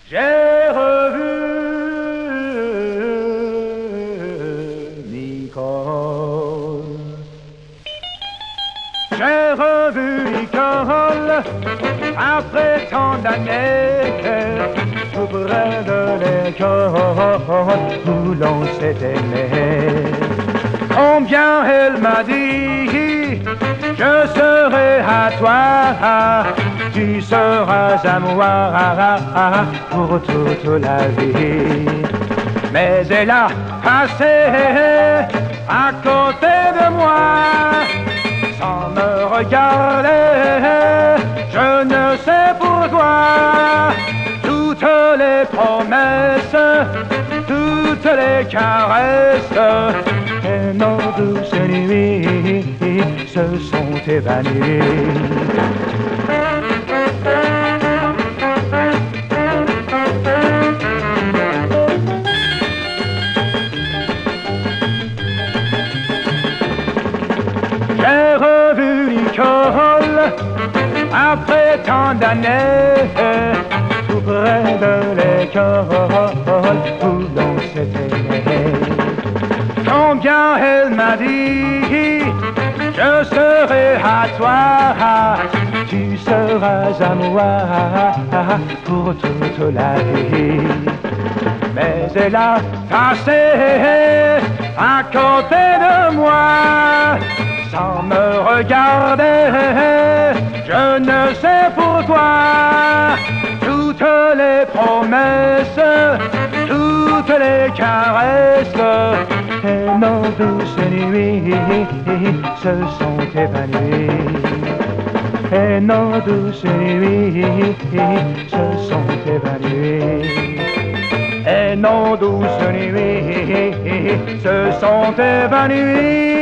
J'ai revu Nicole. J'ai revu Nicole après tant d'années, tout près de l'école où l'on s'est aimé. Combien elle m'a dit, je serai à toi, tu seras à moi pour toute la vie. Mais elle a passé à côté de moi, sans me regarder, je ne sais pourquoi. Toutes les promesses, toutes les caresses et nos douces nuits se sont évanouies. J'ai revu Nicole après tant d'années, tout près de l'école où l'on s'est aimé. Combien elle m'a dit, je serai à toi, tu seras à moi pour toute la vie. Mais elle a passé à côté de moi, sans me regarder, je ne sais pourquoi. Toutes les promesses, toutes les caresses et nos douces nuits se sont évanouies. Et nos douces nuits se sont évanouies. Et nos douces nuits se sont évanouies.